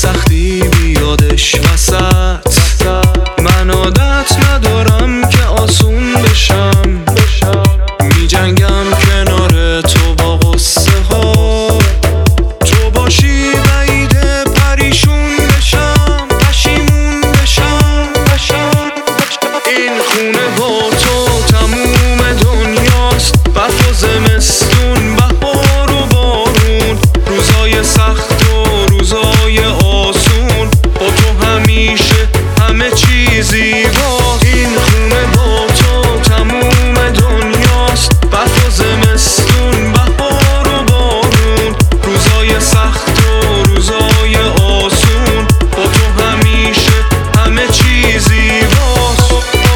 سختی بیادش وسط. من عادت ندارم که آسون بشم، می جنگم کنار تو با غصه ها. تو باشی بعیده پریشون بشم، پشیمون بشم. این خونه با تو تموم دنیاست، برف و زمستون، بهار و بارون، روزای سخت و روزای آسون، با تو همیشه همه چی زیباست. این خونه با تو تموم دنیاست، برف و زمستون، بهار و بارون، روزای سخت و روزای آسون، با تو همیشه همه چی زیباست.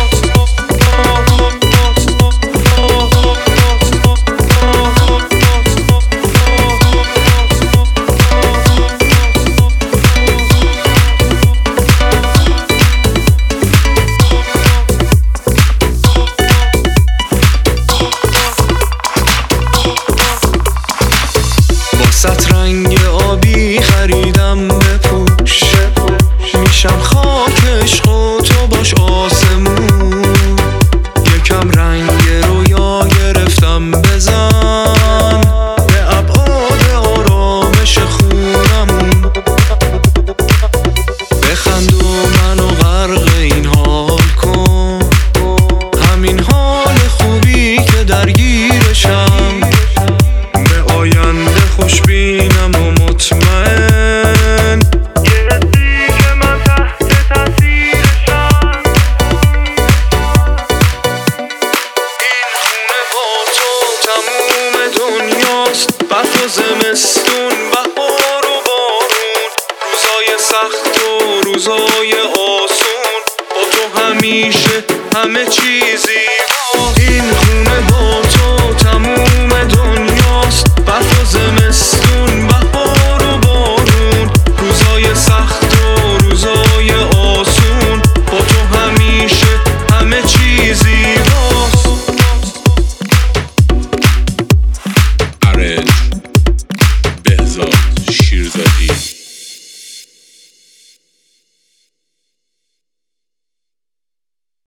باست رنگ آبی خریدم بپوش، میشم خاک عشق و تو باش آسمون. یکم رنگ رویا گرفتم بزن به ابعاد آرامش خونمون. بخند و منو غرق این حال کن، همین حال خوبی که درگیرشم. به آینده خوشبینم و مطمئن، یه حسی که من تحت تاثیرشم. این خونه با تو تموم دنیاست، برف و زمستون، بهار و بارون، روزای سخت و روزای آسون، با تو همیشه همه چی زیباست. این خونه با تو تموم دنیاست، برف